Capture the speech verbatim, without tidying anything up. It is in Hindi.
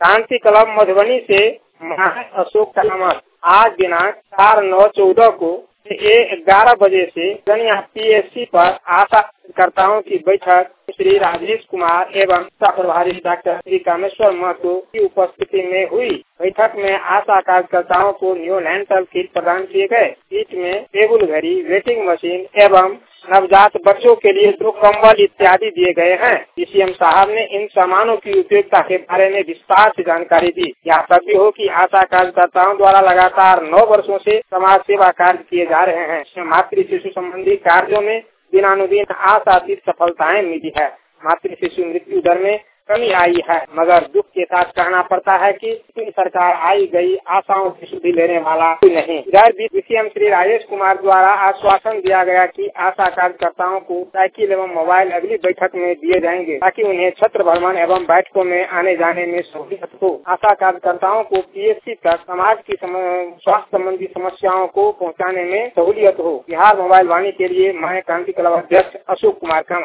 क्रांति क्लब मधुबनी से मैं अशोक कलामत आज दिनांक चार नौ चौदह को ग्यारह बजे से पीएससी पर आशा कार्यकर्ताओं की बैठक श्री राजेश कुमार एवं प्रभारी डॉक्टर श्री कामेश्वर महतो की उपस्थिति में हुई। बैठक में आशा कार्यकर्ताओं को न्यूनैंटल किट प्रदान किए गए। किट में टेबल घड़ी, वेटिंग मशीन एवं नवजात बच्चों के लिए दो कंबल इत्यादि दिए गए हैं। डीसीएम साहब ने इन सामानों की उपयोगिता के बारे में विस्तार से जानकारी दी। यह तभी हो कि आशा कार्यकर्ताओं द्वारा लगातार नौ वर्षों से समाज सेवा कार्य किए जा रहे हैं। मातृ शिशु संबंधी कार्यों में दिनानुदिन आशातीत सफलताएं मिली है। मातृ शिशु मृत्यु दर में कमी आई है, मगर दुख के साथ कहना पड़ता है कि सरकार आई गई आशाओं की सुधि लेने वाला कोई नहीं। इधर डीसीएम श्री राजेश कुमार द्वारा आश्वासन दिया गया कि आशा कार्यकर्ताओं को साइकिल एवं मोबाइल अगली बैठक में दिए जाएंगे ताकि उन्हें छत्र भ्रमण एवं बैठकों में आने जाने में सहूलियत हो। आशा कार्यकर्ताओं को पीएससी तक समाज की स्वास्थ्य संबंधी समस्याओं को पहुँचाने में सहूलियत हो। बिहार मोबाइल वाणी के लिए मैं क्रांति क्लब अध्यक्ष अशोक कुमार का